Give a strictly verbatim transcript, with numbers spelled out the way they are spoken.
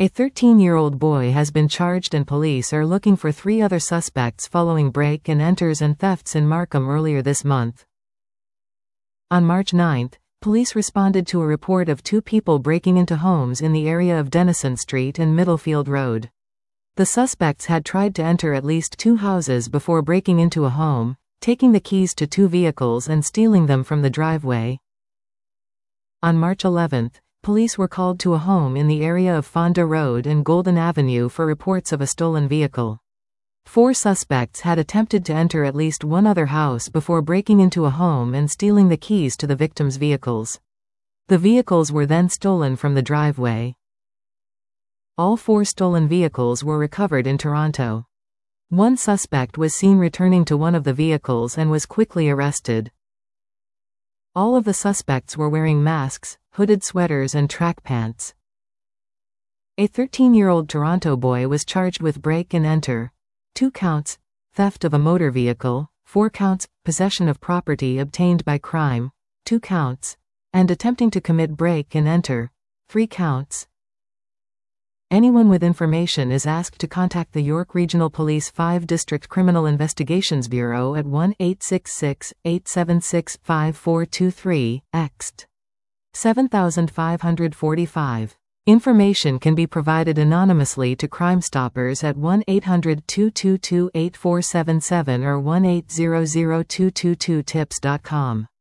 A thirteen-year-old boy has been charged and police are looking for three other suspects following break-and-enters and thefts in Markham earlier this month. On March ninth, police responded to a report of two people breaking into homes in the area of Denison Street and Middlefield Road. The suspects had tried to enter at least two houses before breaking into a home, taking the keys to two vehicles and stealing them from the driveway. On March eleventh, police were called to a home in the area of Fonda Road and Golden Avenue for reports of a stolen vehicle. Four suspects had attempted to enter at least one other house before breaking into a home and stealing the keys to the victims' vehicles. The vehicles were then stolen from the driveway. All four stolen vehicles were recovered in Toronto. One suspect was seen returning to one of the vehicles and was quickly arrested. All of the suspects were wearing masks, hooded sweaters and track pants. A thirteen-year-old Toronto boy was charged with break and enter, two counts, theft of a motor vehicle, four counts, possession of property obtained by crime, two counts, and attempting to commit break and enter, three counts. Anyone with information is asked to contact the York Regional Police five District Criminal Investigations Bureau at one eight six six, eight seven six, five four two three, ext. seven five four five. Information can be provided anonymously to Crime Stoppers at one eight hundred, two two two, eight four seven seven or one eight hundred, two two two, tips dot com.